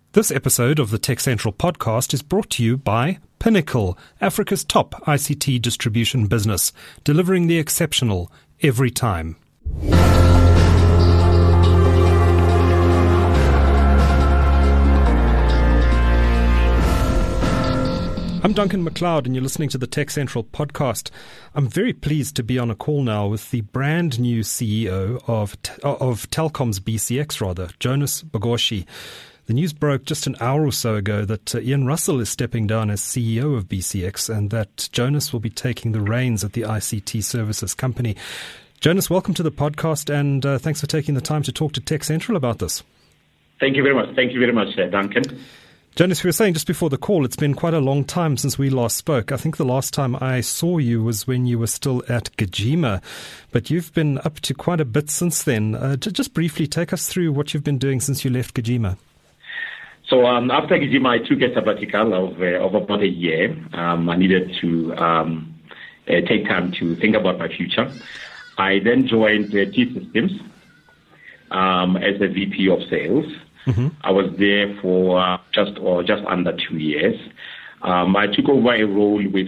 This episode of the Tech Central podcast is brought to you by Pinnacle, Africa's top ICT distribution business, delivering the exceptional every time. I'm Duncan McLeod, and you're listening to the Tech Central podcast. I'm very pleased to be on a call now with the brand new CEO of Telkom's BCX, Jonas Bogoshi. The news broke just an hour or so ago that Ian Russell is stepping down as CEO of BCX and that Jonas will be taking the reins at the ICT services company. Jonas, welcome to the podcast, and thanks for taking the time to talk to Tech Central about this. Thank you very much. Thank you very much, Duncan. Jonas, we were saying just before the call, it's been quite a long time since we last spoke. I think the last time I saw you was when you were still at Gajima, but you've been up to quite a bit since then. Just briefly, take us through what you've been doing since you left Gajima. So after Gajima, I took a sabbatical of about a year. I needed to take time to think about my future. I then joined T-Systems as a VP of Sales. Mm-hmm. I was there for just under 2 years. I took over a role with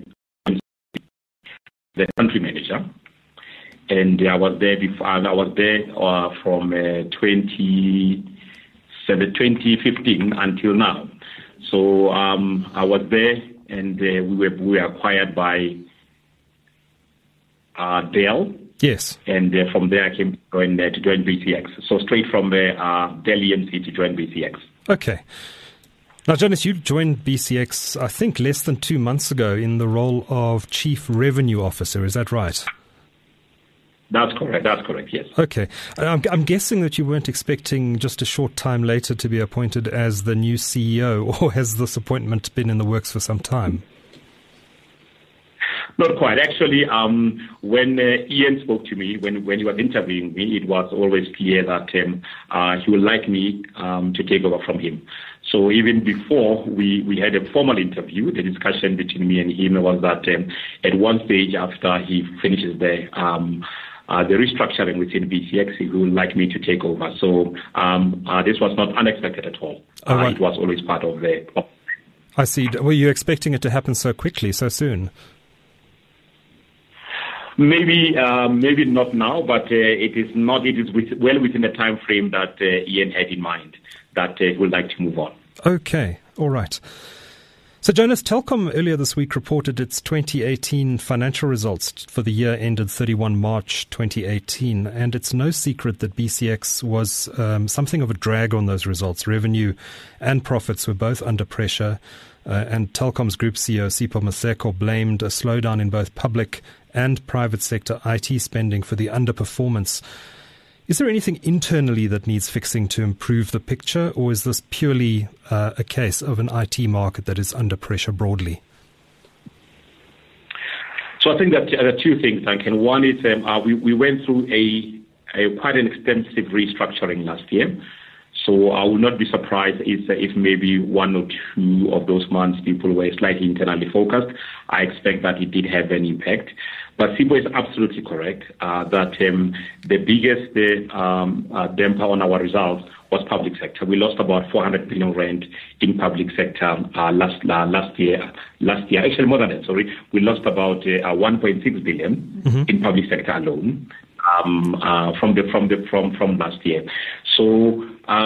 the country manager, and I was there from 2015 until now. So I was there, and we were acquired by Dell. Yes. And from there I came to join BCX. So straight from Dell EMC to join BCX. Okay. Now, Jonas, you joined BCX, I think, less than 2 months ago in the role of Chief Revenue Officer. Is that right? That's correct, yes. Okay. I'm guessing that you weren't expecting just a short time later to be appointed as the new CEO, or has this appointment been in the works for some time? Not quite. Actually, when Ian spoke to me, when he was interviewing me, it was always clear that he would like me to take over from him. So even before we had a formal interview, the discussion between me and him was that at one stage after he finishes the restructuring within BCX, he would like me to take over. So this was not unexpected at all. Right. It was always part of the... I see. Were you expecting it to happen so quickly, so soon? Maybe not now, but it is well within the time frame that Ian had in mind, that he would like to move on. Okay, all right. So, Jonas, Telkom earlier this week reported its 2018 financial results for the year ended 31 March 2018, and it's no secret that BCX was something of a drag on those results. Revenue and profits were both under pressure, and Telkom's Group CEO, Sipho Maseko, blamed a slowdown in both public and private sector IT spending for the underperformance. Is there anything internally that needs fixing to improve the picture, or is this purely a case of an IT market that is under pressure broadly? So I think that there are two things, Duncan. One is we went through a quite an extensive restructuring last year. So I will not be surprised if maybe one or two of those months people were slightly internally focused. I expect that it did have an impact. But Sipho is absolutely correct that the biggest damper on our results was public sector. We lost about 400 billion rand in public sector last year. Actually, more than that. Sorry, we lost about 1.6 billion in public sector alone. From last year. So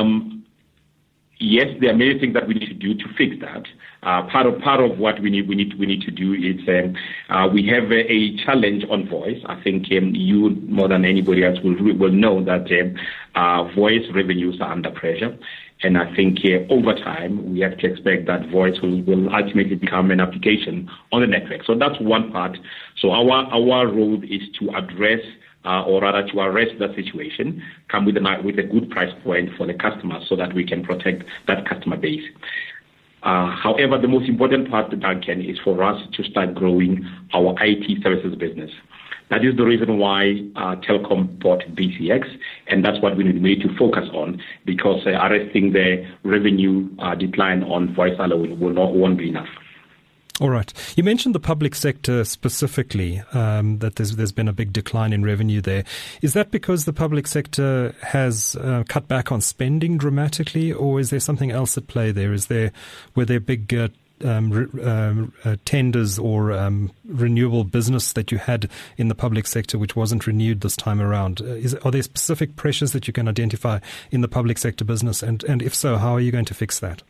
yes, there are many things that we need to do to fix that. Part of what we need to do is we have a challenge on voice. I think you more than anybody else will know that voice revenues are under pressure. And I think over time, we have to expect that voice will ultimately become an application on the network. So that's one part. So our role is to address or rather to arrest that situation, come with a good price point for the customer so that we can protect that customer base. However, the most important part, Duncan, is for us to start growing our IT services business. That is the reason why Telkom bought BCX, and that's what we need to focus on, because arresting the revenue decline on voice alone won't be enough. All right. You mentioned the public sector specifically, that there's been a big decline in revenue there. Is that because the public sector has cut back on spending dramatically, or is there something else at play there? Were there big tenders or renewable business that you had in the public sector which wasn't renewed this time around? Are there specific pressures that you can identify in the public sector business? And if so, how are you going to fix that?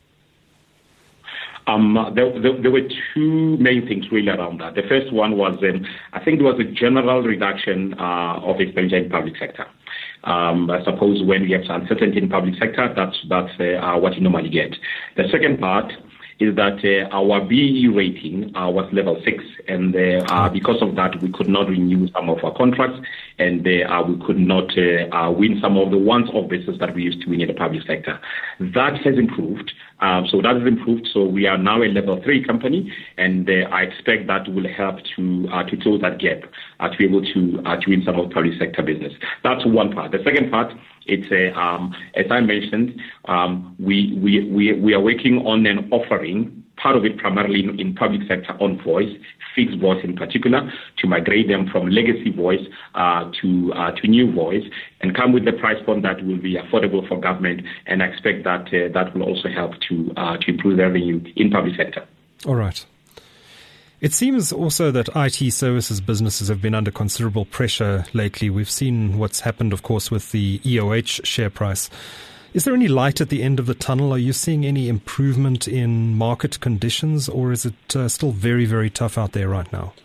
There were two main things really around that. The first one was, I think there was a general reduction of expenditure in public sector. I suppose when we have uncertainty in public sector, that's what you normally get. The second part is that our BEE rating was level 6, and because of that, we could not renew some of our contracts, and we could not win some of the once-off business that we used to win in the public sector. That has improved. So we are now a level 3 company, and I expect that will help to close that gap, to be able to win some of the public sector business. That's one part. The second part, it's as I mentioned, we are working on an offering, part of it primarily in public sector on voice, fixed voice in particular, to migrate them from legacy voice to new voice, and come with the price point that will be affordable for government. And I expect that that will also help to improve the revenue in public sector. All right. It seems also that IT services businesses have been under considerable pressure lately. We've seen what's happened, of course, with the EOH share price. Is there any light at the end of the tunnel? Are you seeing any improvement in market conditions, or is it still very, very tough out there right now?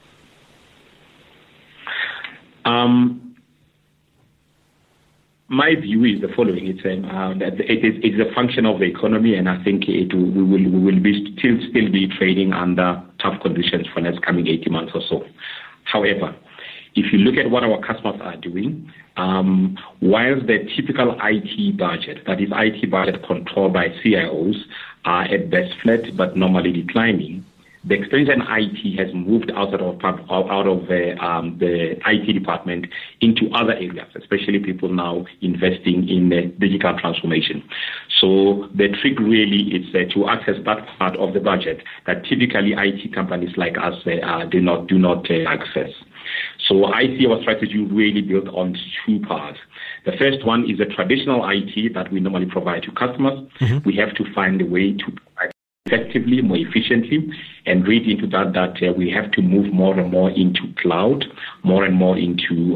My view is the following: it is a function of the economy, and I think we will still be trading under tough conditions for the next coming 18 months or so. However, if you look at what our customers are doing, while the typical IT budget, that is IT budget controlled by CIOs, are at best flat but normally declining, the expenditure in IT has moved out of the IT department into other areas, especially people now investing in digital transformation. So the trick really is to access that part of the budget that typically IT companies like us do not access. So I see our strategy really built on two parts. The first one is the traditional IT that we normally provide to customers. Mm-hmm. We have to find a way to provide effectively, more efficiently, and read into that we have to move more and more into cloud, more and more into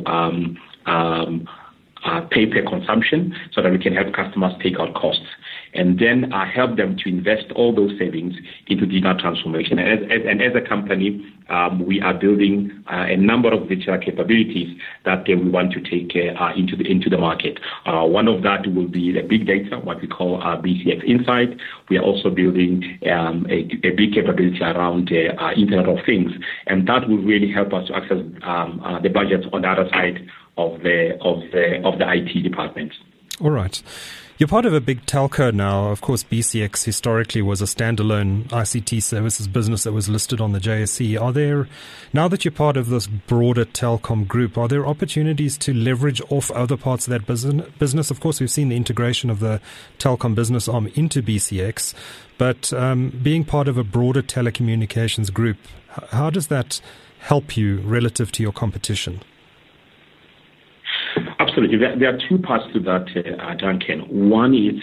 pay-per consumption, so that we can help customers take out costs, and then help them to invest all those savings into digital transformation. And as a company, we are building a number of digital capabilities that we want to take into the market. One of that will be the big data, what we call BCX Insight. We are also building a big capability around Internet of Things, and that will really help us to access the budgets on the other side of the IT department. All right. You're part of a big telco now. Of course, BCX historically was a standalone ICT services business that was listed on the JSE. Now that you're part of this broader telecom group, are there opportunities to leverage off other parts of that business? Of course, we've seen the integration of the telecom business arm into BCX, but being part of a broader telecommunications group, how does that help you relative to your competition? Absolutely. There are two parts to that, Duncan. One is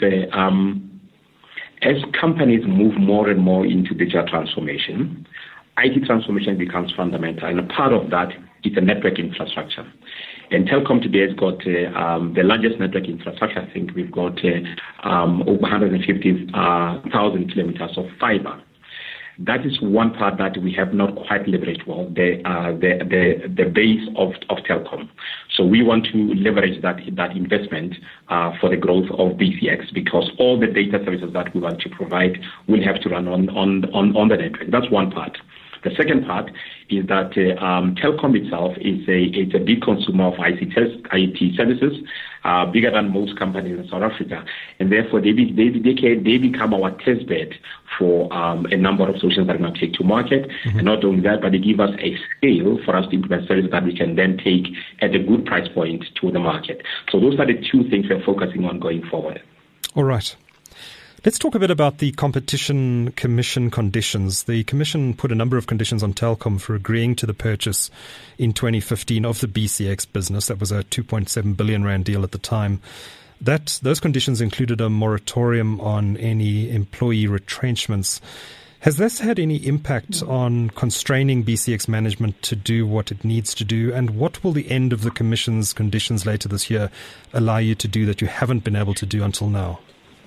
as companies move more and more into digital transformation, IT transformation becomes fundamental, and a part of that is the network infrastructure. And Telkom today has got the largest network infrastructure. I think we've got over 150,000 kilometers of fiber. That is one part that we have not quite leveraged well, the base of Telkom. So we want to leverage that investment for the growth of BCX, because all the data services that we want to provide will have to run on the network. That's one part. The second part is that Telkom itself is a big consumer of IT services, bigger than most companies in South Africa, and therefore they become our test bed for a number of solutions that we want to take to market. Mm-hmm. And not only that, but they give us a scale for us to implement services that we can then take at a good price point to the market. So those are the two things we're focusing on going forward. All right. Let's talk a bit about the Competition Commission conditions. The Commission put a number of conditions on Telkom for agreeing to the purchase in 2015 of the BCX business. That was a 2.7 billion rand deal at the time. Those conditions included a moratorium on any employee retrenchments. Has this had any impact on constraining BCX management to do what it needs to do? And what will the end of the Commission's conditions later this year allow you to do that you haven't been able to do until now?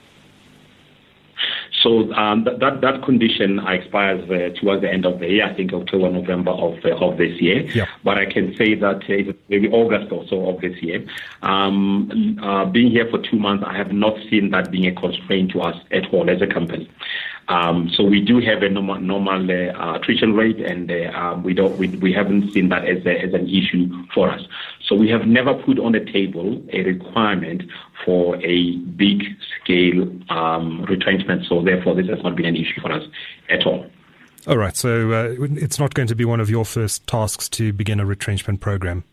So that condition expires towards the end of the year, I think October, November of this year. Yeah. But I can say that maybe August or so of this year. Being here for 2 months, I have not seen that being a constraint to us at all as a company. So we do have a normal attrition rate, and we haven't seen that as an issue for us. So we have never put on the table a requirement for a big scale retrenchment. So therefore, this has not been an issue for us at all. All right. So it's not going to be one of your first tasks to begin a retrenchment program.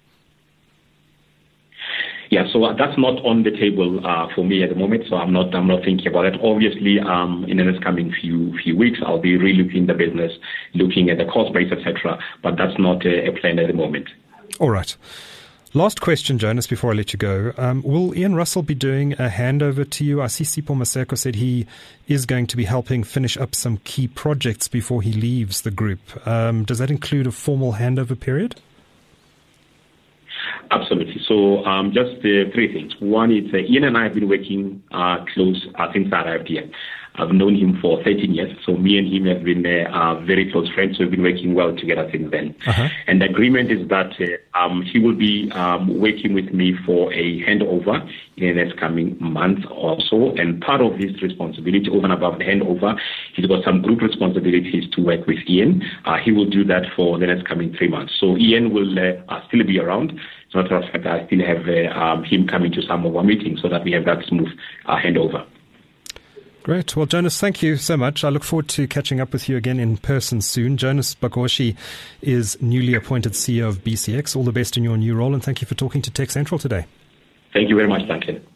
Yeah, so that's not on the table for me at the moment. So I'm not thinking about it. Obviously, in the next coming few weeks, I'll be relooking the business, looking at the cost base, etc. But that's not a plan at the moment. All right. Last question, Jonas, before I let you go. Will Ian Russell be doing a handover to you? I see Sipho Maseko said he is going to be helping finish up some key projects before he leaves the group. Does that include a formal handover period? Absolutely. So just three things. One is Ian and I have been working close since I arrived here. I've known him for 13 years, so me and him have been very close friends. So we've been working well together since then. Uh-huh. And the agreement is that he will be working with me for a handover in the next coming month or so. And part of his responsibility, over and above the handover, he's got some group responsibilities to work with Ian. He will do that for the next coming 3 months. So Ian will still be around. As a matter of fact, I still have him coming to some of our meetings so that we have that smooth handover. Great. Well, Jonas, thank you so much. I look forward to catching up with you again in person soon. Jonas Bagoshi is newly appointed CEO of BCX. All the best in your new role, and thank you for talking to Tech Central today. Thank you very much, Duncan.